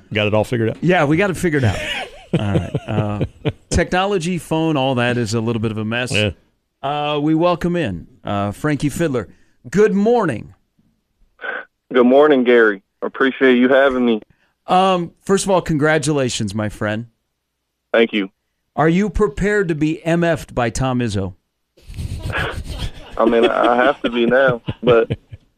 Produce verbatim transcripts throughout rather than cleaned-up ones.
Got it all figured out? Yeah, we got it figured out. All right. Uh, technology, phone, all that is a little bit of a mess. Yeah. Uh, we welcome in uh, Frankie Fidler. Good morning. Good morning, Gary. I appreciate you having me. Um, first of all, congratulations, my friend. Thank you. Are you prepared to be M F'd by Tom Izzo? I mean, I have to be now, but,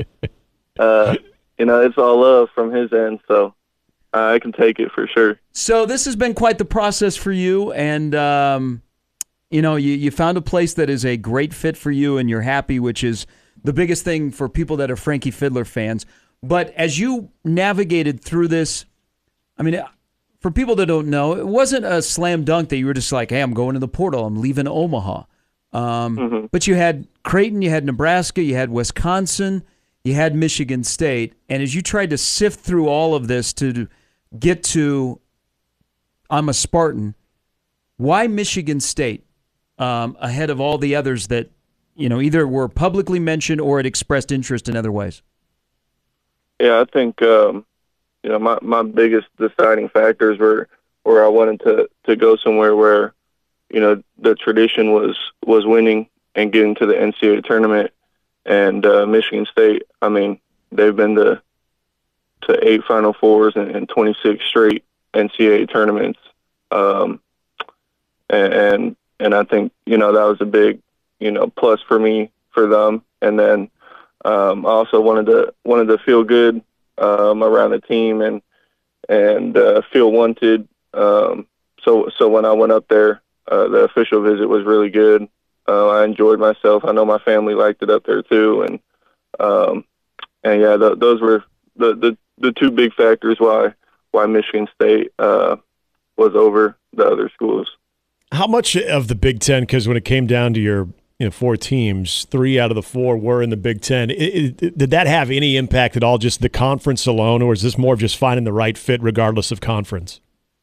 uh, you know, it's all love from his end, so I can take it for sure. So this has been quite the process for you, and, um, you know, you, you found a place that is a great fit for you, and you're happy, which is the biggest thing for people that are Frankie Fidler fans. But as you navigated through this, I mean, for people that don't know, it wasn't a slam dunk that you were just like, hey, I'm going to the portal, I'm leaving Omaha. Um, mm-hmm. But you had Creighton, you had Nebraska, you had Wisconsin, you had Michigan State. And as you tried to sift through all of this to get to I'm a Spartan, why Michigan State um, ahead of all the others that, you know, either were publicly mentioned or had expressed interest in other ways? Yeah, I think, um, you know, my, my biggest deciding factors were where I wanted to, to go somewhere where, you know, the tradition was, was winning and getting to the N C double A tournament. And uh, Michigan State, I mean, they've been to, to eight Final Fours and, and twenty-six straight N C double A tournaments. Um, and, and, and I think, you know, that was a big, you know, plus for me, for them. And then um, I also wanted to, wanted to feel good um, around the team and, and uh, feel wanted. Um, so, so when I went up there, uh, the official visit was really good. Uh, I enjoyed myself. I know my family liked it up there too. And, um, and yeah, th- those were the, the, the two big factors why, why Michigan State uh, was over the other schools. How much of the Big Ten, because when it came down to your you know, four teams, three out of the four were in the Big Ten. It, it, did that have any impact at all, just the conference alone, or is this more of just finding the right fit regardless of conference?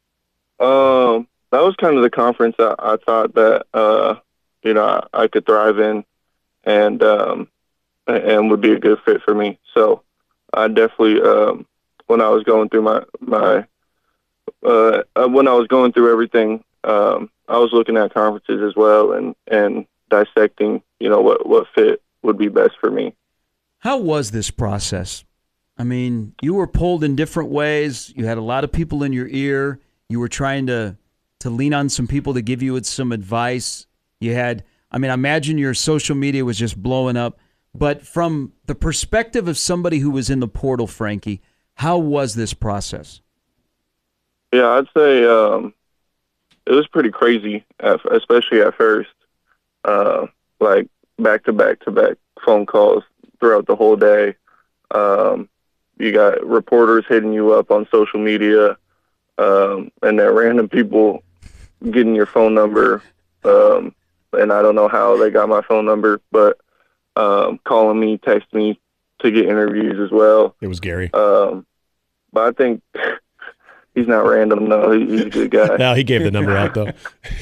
Um, that was kind of the conference I, I thought that, uh, you know, I, I could thrive in and um, and would be a good fit for me. So I definitely, um, when I was going through my, my uh, when I was going through everything, um, I was looking at conferences as well and, and dissecting, you know, what, what fit would be best for me. How was this process? I mean, you were pulled in different ways. You had a lot of people in your ear. You were trying to, to lean on some people to give you some advice. You had, I mean, I imagine your social media was just blowing up. But from the perspective of somebody who was in the portal, Frankie, how was this process? Yeah, I'd say um, it was pretty crazy, at, especially at first. Uh, like back to back to back phone calls throughout the whole day. Um, you got reporters hitting you up on social media, um, and then random people getting your phone number. Um, and I don't know how they got my phone number, but um, calling me, texting me to get interviews as well. It was Gary. Um, but I think he's not random. No, he, he's a good guy. No, he gave the number out though.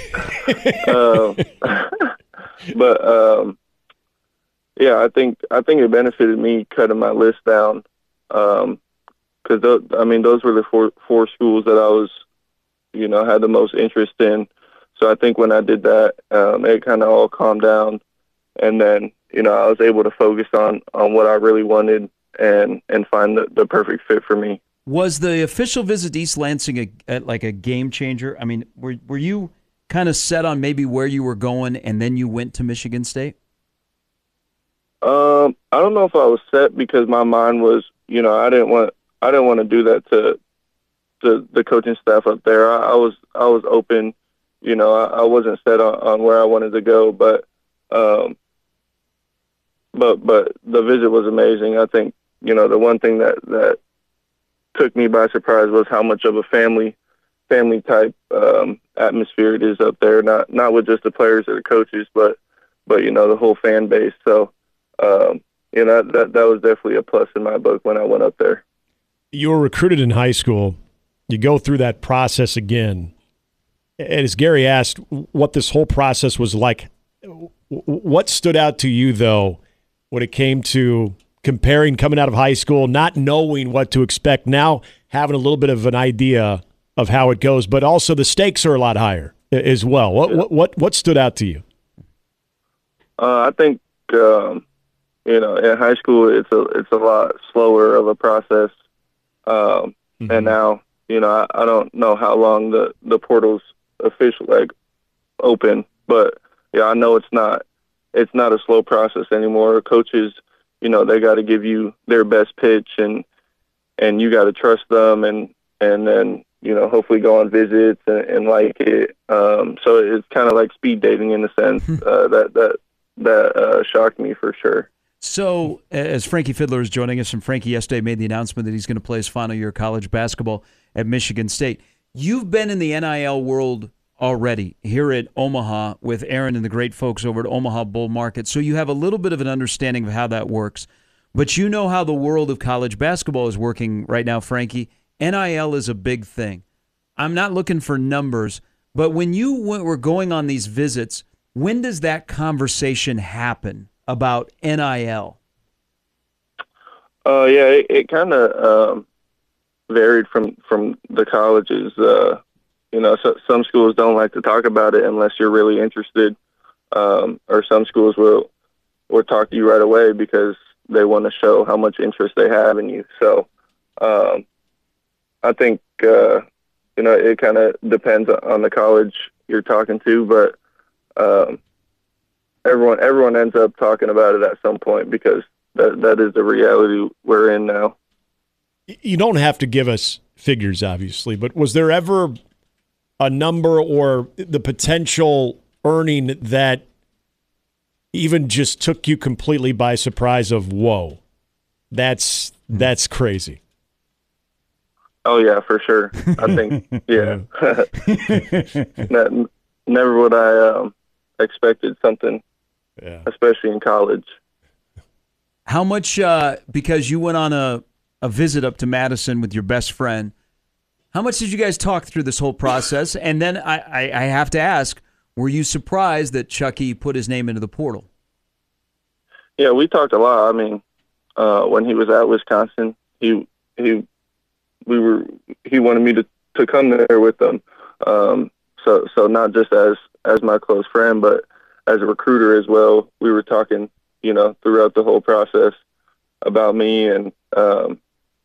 um, but um, yeah, I think I think it benefited me cutting my list down because um, I mean those were the four four schools that I was, you know, had the most interest in. So I think when I did that, um, it kind of all calmed down, and then you know I was able to focus on, on what I really wanted and and find the, the perfect fit for me. Was the official visit to East Lansing a, a, like a game changer? I mean, were were you kind of set on maybe where you were going, and then you went to Michigan State? Um, I don't know if I was set because my mind was, you know, I didn't want I didn't want to do that to to the coaching staff up there. I, I was I was open. You know, I, I wasn't set on, on where I wanted to go, but, um, but, but the visit was amazing. I think, you know, the one thing that, that took me by surprise was how much of a family, family type, um, atmosphere it is up there. Not, not with just the players or the coaches, but, but, you know, the whole fan base. So, um, you know, that, that was definitely a plus in my book when I went up there. You were recruited in high school. You go through that process again. And as Gary asked what this whole process was like, what stood out to you, though, when it came to comparing coming out of high school, not knowing what to expect, now having a little bit of an idea of how it goes, but also the stakes are a lot higher as well. What what what, what stood out to you? Uh, I think um, you know, in high school it's a it's a lot slower of a process, um, mm-hmm. and now you know I, I don't know how long the the portal's official like open, but yeah, I know it's not it's not a slow process anymore. Coaches, you know, they got to give you their best pitch, and and you got to trust them, and and then you know hopefully go on visits and, and like it. Um, so it's kind of like speed dating in a sense. uh, that that that uh, shocked me for sure. So as Frankie Fidler is joining us, and Frankie yesterday made the announcement that he's going to play his final year of college basketball at Michigan State. You've been in the N I L world already here at Omaha with Aaron and the great folks over at Omaha Bull Market. So you have a little bit of an understanding of how that works. But you know how the world of college basketball is working right now, Frankie. N I L is a big thing. I'm not looking for numbers, but when you were going on these visits, when does that conversation happen about N I L? Uh, yeah, it, it kind of um, varied from, from the colleges. Uh, you know, so, some schools don't like to talk about it unless you're really interested, um, or some schools will will talk to you right away because they want to show how much interest they have in you. So um, I think, uh, you know, it kind of depends on the college you're talking to, but um, everyone everyone ends up talking about it at some point because that that is the reality we're in now. You don't have to give us figures, obviously, but was there ever a number or the potential earning that even just took you completely by surprise of, whoa, that's that's crazy? Oh, yeah, for sure. I think, yeah. Never would I um, expected something, yeah. Especially in college. How much, uh, because you went on a, a visit up to Madison with your best friend, how much did you guys talk through this whole process? And then I, I, I have to ask, were you surprised that Chucky put his name into the portal? Yeah, we talked a lot. I mean, uh, when he was at Wisconsin, he he we were he wanted me to, to come there with them. Um, so so not just as as my close friend, but as a recruiter as well. We were talking, you know, throughout the whole process about me, and um,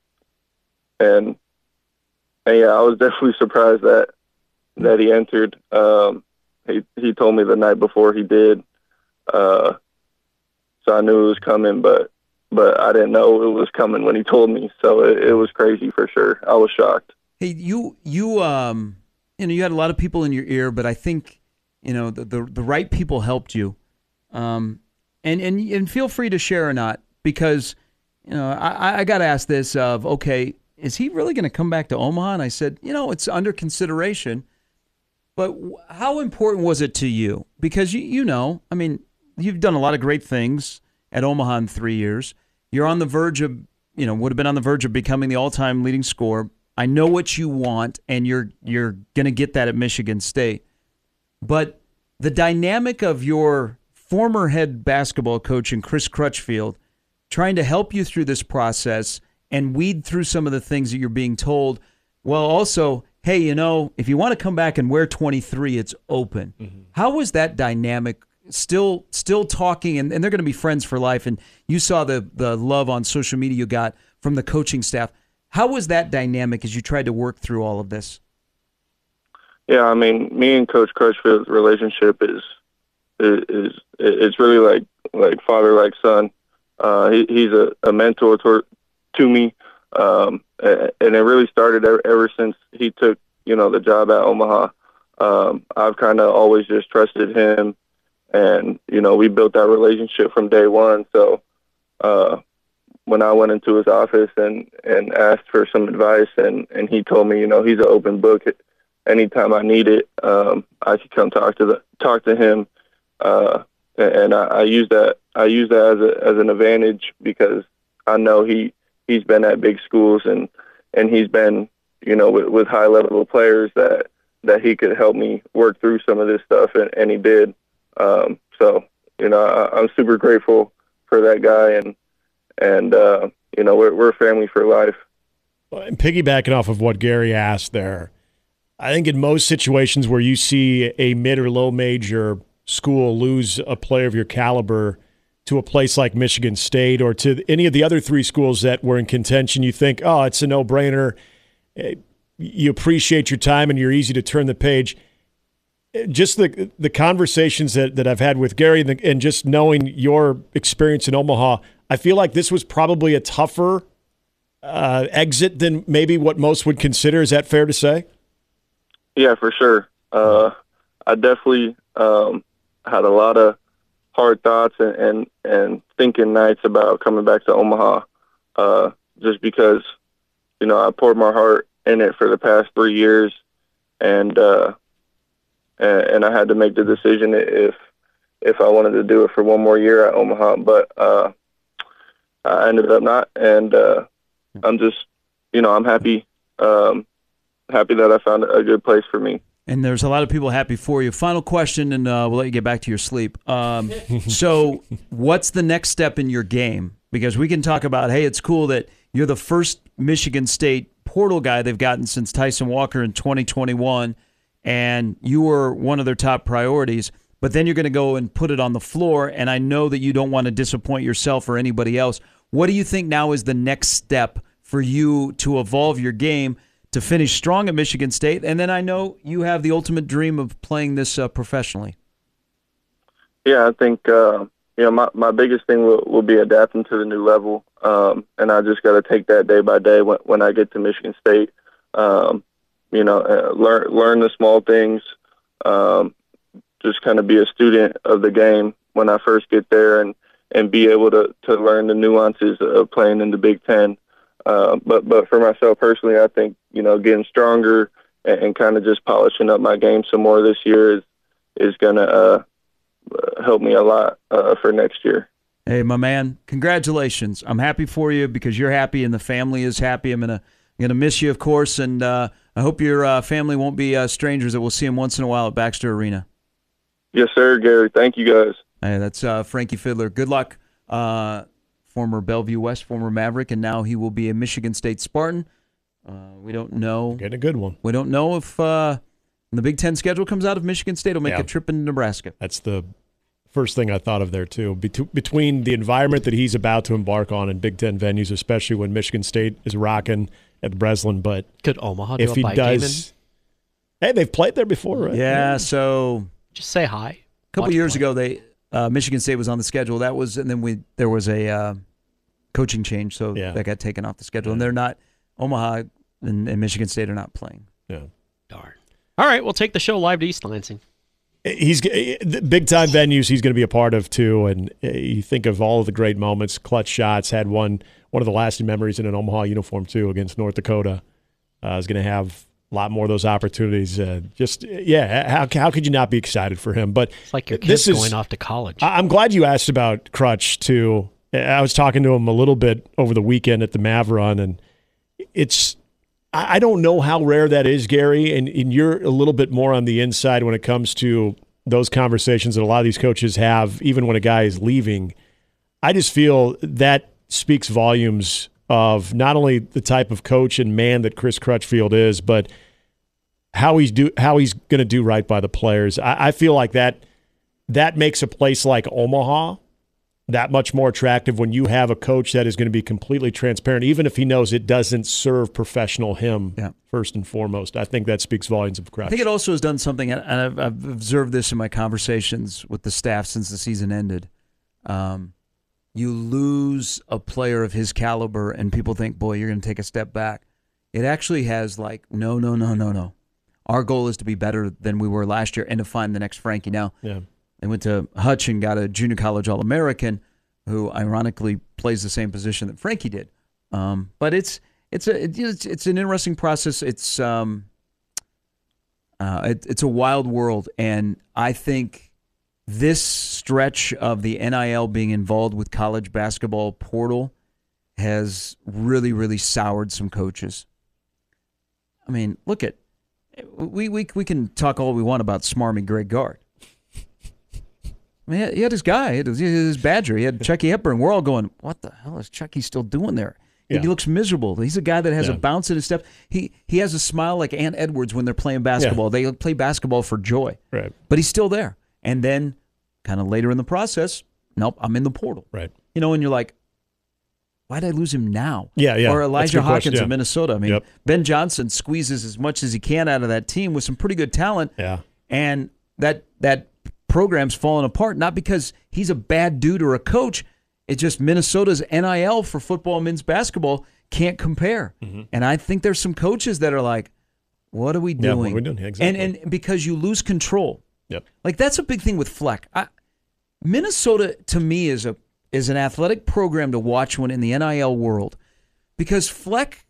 and and yeah, I was definitely surprised that that he entered. Um, he he told me the night before he did. Uh, So I knew it was coming, but but I didn't know it was coming when he told me. So it, it was crazy for sure. I was shocked. Hey, you you um you know you had a lot of people in your ear, but I think you know the the, the right people helped you. Um, and and and feel free to share or not, because you know I I got to ask this of okay, is he really going to come back to Omaha? And I said, you know, it's under consideration. But how important was it to you? Because you you know, I mean, you've done a lot of great things at Omaha in three years. You're on the verge of, you know, would have been on the verge of becoming the all-time leading scorer. I know what you want, and you're you're going to get that at Michigan State. But the dynamic of your former head basketball coach in Chris Crutchfield trying to help you through this process and weed through some of the things that you're being told, while also, hey, you know, if you want to come back and wear twenty-three, it's open. Mm-hmm. How was that dynamic? Still still talking, and, and they're going to be friends for life, and you saw the, the love on social media you got from the coaching staff. How was that dynamic as you tried to work through all of this? Yeah, I mean, me and Coach Crutchfield's relationship is is, is it's really like like father like son. Uh, he, he's a, a mentor to, to me, um, and it really started ever, ever since he took you know the job at Omaha. Um, I've kind of always just trusted him. And, you know, we built that relationship from day one. So uh, when I went into his office and, and asked for some advice, and, and he told me, you know, he's an open book. Anytime I need it, um, I could come talk to the, talk to him. Uh, and I, I use that I use that as a, as an advantage because I know he he's been at big schools and, and he's been, you know, with, with high level players that that he could help me work through some of this stuff, and, and he did. Um, so, you know, I, I'm super grateful for that guy, and, and, uh, you know, we're, we're family for life. And piggybacking off of what Gary asked there, I think in most situations where you see a mid or low major school lose a player of your caliber to a place like Michigan State or to any of the other three schools that were in contention, you think, oh, it's a no-brainer. You appreciate your time and you're easy to turn the page. Just the the conversations that, that I've had with Gary and, the, and just knowing your experience in Omaha, I feel like this was probably a tougher uh, exit than maybe what most would consider. Is that fair to say? Yeah, for sure. Uh, I definitely um, had a lot of hard thoughts and, and, and thinking nights about coming back to Omaha uh, just because, you know, I poured my heart in it for the past three years and uh, and I had to make the decision if if I wanted to do it for one more year at Omaha, but uh, I ended up not, and uh, I'm just, you know, I'm happy, um, happy that I found a good place for me. And there's a lot of people happy for you. Final question, and uh, we'll let you get back to your sleep. Um, so what's the next step in your game? Because we can talk about, hey, it's cool that you're the first Michigan State portal guy they've gotten since Tyson Walker in twenty twenty-one, and you were one of their top priorities. But then you're going to go and put it on the floor, and I know that you don't want to disappoint yourself or anybody else. What do you think now is the next step for you to evolve your game to finish strong at Michigan State? And then I know you have the ultimate dream of playing this uh, professionally. Yeah, I think uh, you know my, my biggest thing will, will be adapting to the new level, um, and I just got to take that day by day when, when I get to Michigan State. Um, you know, uh, learn learn the small things. Um, just kind of be a student of the game when I first get there, and, and be able to, to learn the nuances of playing in the Big Ten. Uh, but but for myself personally, I think, you know, getting stronger and, and kind of just polishing up my game some more this year is is going to uh, help me a lot uh, for next year. Hey, my man, congratulations. I'm happy for you because you're happy and the family is happy. I'm going to gonna miss you, of course, and uh, I hope your uh, family won't be uh, strangers, that we'll see them once in a while at Baxter Arena. Yes, sir, Gary. Thank you, guys. Hey, that's uh, Frankie Fidler. Good luck. Uh, former Bellevue West, former Maverick, and now he will be a Michigan State Spartan. Uh, we don't know. Getting a good one. We don't know if uh, when the Big Ten schedule comes out, if Michigan State will make Yeah. a trip into Nebraska. That's the first thing I thought of there, too. Bet- between the environment that he's about to embark on in Big Ten venues, especially when Michigan State is rocking at the Breslin. But Could Omaha do if a he bike does, hey, they've played there before, right? Yeah, so just say hi. a couple Watch years play. ago, they uh, Michigan State was on the schedule. That was, and then we there was a uh, coaching change, so Yeah. that got taken off the schedule. Yeah. And they're not Omaha and, and Michigan State are not playing. Yeah. Darn. All right, we'll take the show live to East Lansing. He's the big time venues he's going to be a part of too, and uh, you think of all of the great moments, clutch shots. Had one one of the lasting memories in an Omaha uniform too against North Dakota. Uh, is going to have a lot more of those opportunities. Uh, just yeah, how how could you not be excited for him? But It's like your this kid's is- going off to college. I- I'm glad you asked about Crutch too. I was talking to him a little bit over the weekend at the Mav Run, and it's I I don't know how rare that is, Gary, and, and you're a little bit more on the inside when it comes to those conversations that a lot of these coaches have, even when a guy is leaving. I just feel that speaks volumes of not only the type of coach and man that Chris Crutchfield is, but how he's do how he's going to do right by the players. I, I feel like that that makes a place like Omaha that much more attractive when you have a coach that is going to be completely transparent, even if he knows it doesn't serve professional him Yeah. first and foremost. I think that speaks volumes of Crutch. I think it also has done something, and I've, I've observed this in my conversations with the staff since the season ended. Um, you lose a player of his caliber, and people think, boy, you're going to take a step back. It actually has like, no, no, no, no, no. Our goal is to be better than we were last year and to find the next Frankie. Now, yeah. they went to Hutch and got a junior college All-American who ironically plays the same position that Frankie did. Um, but it's it's a it's, it's an interesting process. It's um uh, it, it's a wild world, and I think this stretch of the N I L being involved with college basketball portal has really really soured some coaches. I mean, look at we we we can talk all we want about smarmy Greg Gard. I mean, he had his guy, he had his, his Badger, he had Chucky Hepburn. We're all going, what the hell is Chucky still doing there? Yeah. He looks miserable. He's a guy that has Yeah. a bounce in his step. He he has a smile like Ant Edwards when they're playing basketball. They play basketball for joy. Right. But he's still there. And then kind of later in the process, nope, I'm in the portal. Right. You know, and you're like, why did I lose him now? Yeah, yeah. Or That's a Elijah good Hawkins question, yeah. of Minnesota. I mean, Yep. Ben Johnson squeezes as much as he can out of that team with some pretty good talent. Yeah. And that that program's falling apart, not because he's a bad dude or a coach. It's just Minnesota's N I L for football and men's basketball can't compare. Mm-hmm. And I think there's some coaches that are like, what are we doing? Yeah, what are we doing? Yeah, exactly. And and because you lose control. Yep. Like that's a big thing with Fleck. I, Minnesota to me is a is an athletic program to watch when in the N I L world because Fleck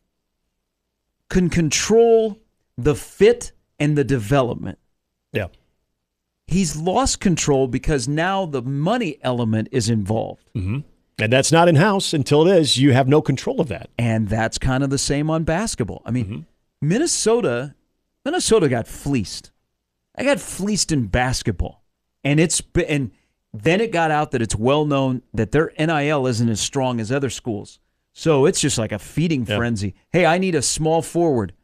can control the fit and the development. Yeah. He's lost control because now the money element is involved. Mm-hmm. And that's not in-house. Until it is, you have no control of that. And that's kind of the same on basketball. I mean, Mm-hmm. Minnesota, Minnesota got fleeced. I got fleeced in basketball. And it's and then it got out that it's well known that their N I L isn't as strong as other schools. So it's just like a feeding Yeah. frenzy. Hey, I need a small forward.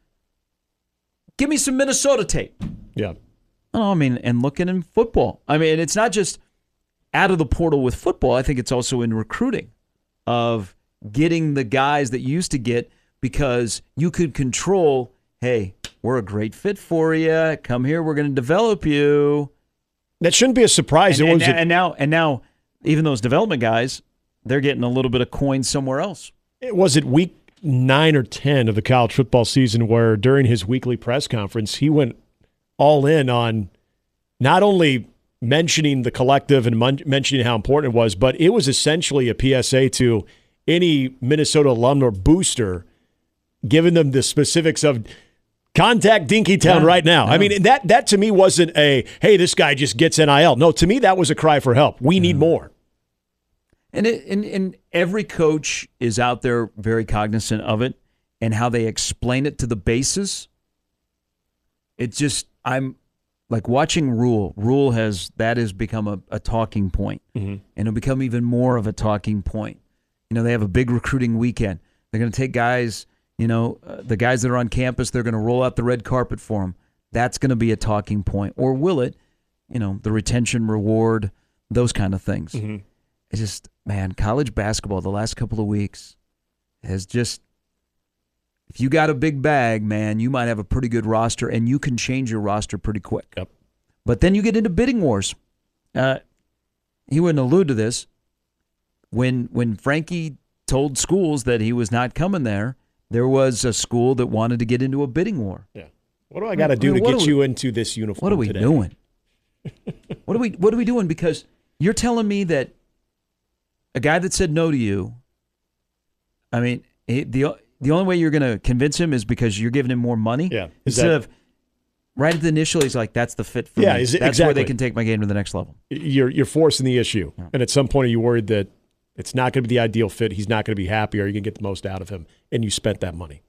Give me some Minnesota tape. Yeah. Oh, I mean, and looking in football. I mean, it's not just out of the portal with football. I think it's also in recruiting of getting the guys that you used to get because you could control, hey, we're a great fit for you. Come here, we're going to develop you. That shouldn't be a surprise. And, it and, was a- and now, and now, even those development guys, they're getting a little bit of coin somewhere else. It was it week nine or ten of the college football season where during his weekly press conference, he went all in on not only mentioning the collective and mon- mentioning how important it was, but it was essentially a P S A to any Minnesota alum or booster, giving them the specifics of contact Dinkytown Yeah, right now. yeah. I mean, that that to me wasn't a, hey, this guy just gets N I L. No, to me, that was a cry for help. We need more. And, it, and and every coach is out there very cognizant of it and how they explain it to the bases. It just I'm like watching Rule. Rule has that has become a, a talking point, Mm-hmm. and it'll become even more of a talking point. You know, they have a big recruiting weekend. They're going to take guys. You know, uh, the guys that are on campus. They're going to roll out the red carpet for them. That's going to be a talking point, or will it? You know, the retention reward, those kind of things. Mm-hmm. It's just, man, college basketball the last couple of weeks has just, if you got a big bag, man, you might have a pretty good roster, and you can change your roster pretty quick. Yep. But then you get into bidding wars. Uh, he wouldn't allude to this. When when Frankie told schools that he was not coming there, there was a school that wanted to get into a bidding war. Yeah. What do I got to do I mean, to what get are we- you into this uniform What are we today? doing? what are we What are we doing? Because you're telling me that a guy that said no to you, I mean, he, the the only way you're going to convince him is because you're giving him more money. Yeah. Is Instead that- of right at the initial, he's like, "That's the fit for Yeah, me. is it- That's where they exactly. can take my game to the next level." You're you're forcing the issue, and at some point, are you worried that it's not going to be the ideal fit? He's not going to be happy. Or are you going to get the most out of him? And you spent that money.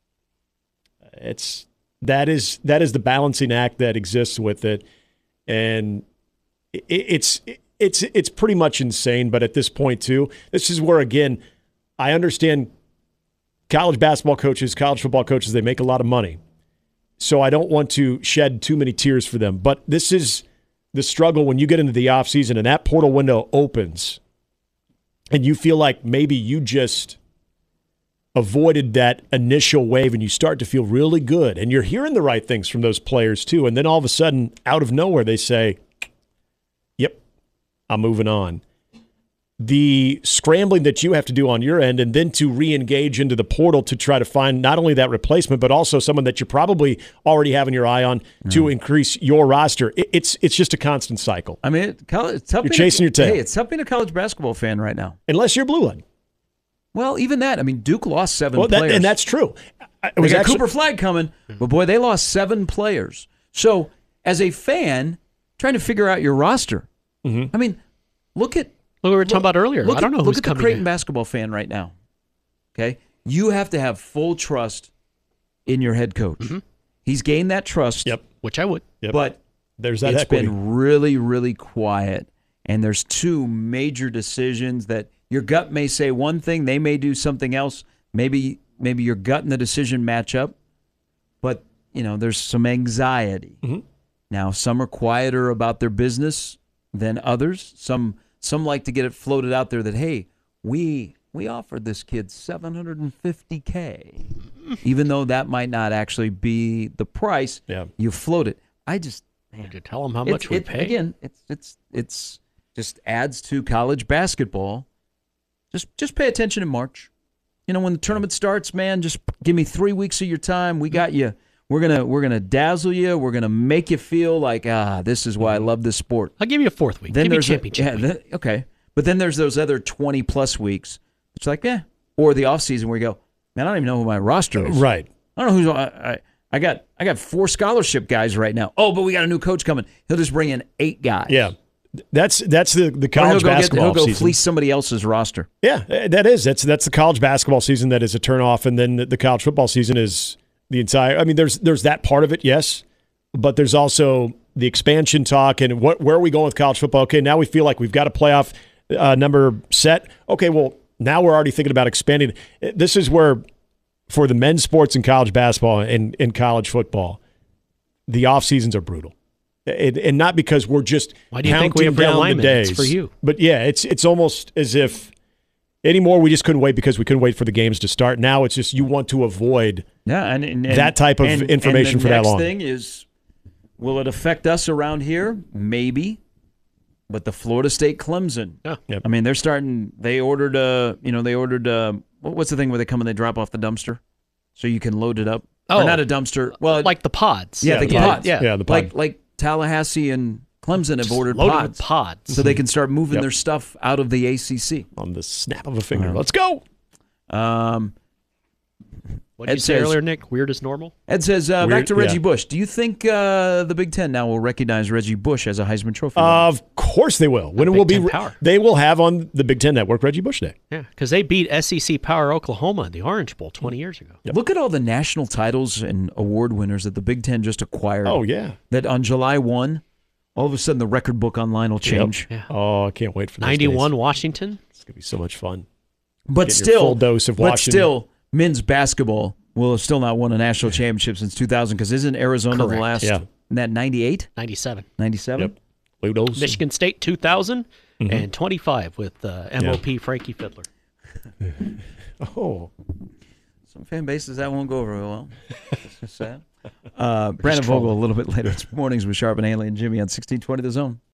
It's that is that is the balancing act that exists with it, and it, it's it's it's pretty much insane. But at this point, too, this is where again, I understand college basketball coaches, college football coaches, they make a lot of money. So I don't want to shed too many tears for them. But this is the struggle when you get into the offseason and that portal window opens and you feel like maybe you just avoided that initial wave and you start to feel really good. And you're hearing the right things from those players too. And then all of a sudden, out of nowhere, they say, yep, I'm moving on. The scrambling that you have to do on your end and then to re-engage into the portal to try to find not only that replacement, but also someone that you probably already have in your eye on mm. to increase your roster. It, it's it's just a constant cycle. I mean, it, college, it's tough You're being chasing a, your tail. Hey, it's tough being a college basketball fan right now. Unless you're blue line. Well, even that. I mean, Duke lost seven well, that, players. and that's true. It They was got actually, Cooper Flag coming, but boy, they lost seven players. So, as a fan, trying to figure out your roster, mm-hmm. I mean, look at Look, we were talking about earlier. Look I don't at, know look who's at the coming Creighton in. basketball fan right now. Okay, you have to have full trust in your head coach. Mm-hmm. He's gained that trust. Yep. Which I would. Yep. But there's that it's equity. been really, really quiet. And there's two major decisions that your gut may say one thing, they may do something else. maybe maybe your gut and the decision match up, but you know there's some anxiety. Mm-hmm. Now, some are quieter about their business than others. Some some like to get it floated out there that, hey, we we offered this kid seven hundred fifty K, even though that might not actually be the price. Yeah. You float it. I just man, Did you tell them how it's- much we it- pay? Again, it's it's it's just adds to college basketball. Just just pay attention in March. You know, when the tournament starts, man, just give me three weeks of your time. We got you. We're gonna we're gonna dazzle you. We're gonna make you feel like ah, this is why I love this sport. I'll give you a fourth week. Then give me there's a, championship yeah, week. then- okay, but then there's those other twenty plus weeks. It's like eh, or the off season where you go, man, I don't even know who my roster is. Right. I don't know who's I, I I got I got four scholarship guys right now. Oh, but we got a new coach coming. He'll just bring in eight guys. Yeah. That's that's the, the Or college he'll go basketball get, he'll go season. fleece somebody else's roster. Yeah, uh, that is. That's that's the college basketball season that is a turnoff, and then the, the college football season is the entire. I mean, there's there's that part of it, yes, but there's also the expansion talk and what where are we going with college football? Okay, now we feel like we've got a playoff uh, number set. Okay, well now we're already thinking about expanding. This is where for the men's sports in college basketball and in college football, the off seasons are brutal. It, and not because we're just Why do you think we have counting down the realignment? days. It's for you. But yeah, it's it's almost as if anymore we just couldn't wait because we couldn't wait for the games to start. Now it's just you want to avoid Yeah, and, and, and that type of and- information and the for that next long. thing is, will it affect us around here? Maybe, but the Florida State Clemson. Yeah. Yep. I mean, they're starting. They ordered. Uh, you know, they ordered. Uh, what- what's the thing where they come and they drop off the dumpster, so you can load it up? Oh. or not a dumpster. Well, like the pods. yeah, Yeah, the, the pods. pods. Yeah. Yeah, the pod. like like Tallahassee and Clemson have ordered Loaded pods, with pods. so they can start moving Yep. their stuff out of the A C C. on the snap of a finger. Uh-huh. Let's go. Um, What did you Ed say says- earlier, Nick? Weird as normal? Ed says, uh, Weird- back to Reggie yeah. Bush. Do you think uh, the Big Ten now will recognize Reggie Bush as a Heisman Trophy winner? Of course they will. When it Big will be, Ten power. they will have on the Big Ten Network Reggie Bush Day. Yeah, because they beat S E C Power Oklahoma in the Orange Bowl twenty years ago. Look at all the national titles and award winners that the Big Ten just acquired. Oh yeah. That on July first, all of a sudden the record book online will change. Yep. Oh, I can't wait for those ninety-one days. Washington. It's gonna be so much fun. But Getting your still, full dose of but Washington. still, men's basketball will have still not won a national championship since two thousand because isn't Arizona Correct. the last, Yeah. in that ninety-eight, ninety-seven. ninety-seven? Yep. Ludos. Michigan State two thousand Mm-hmm. and twenty-five with uh, M O P Frankie Fiddler. Oh, Some fan bases that won't go over very well. It's just sad. Uh, Brandon Vogel a little bit later. It's mornings with Sharp and Haley and Jimmy on sixteen twenty The Zone.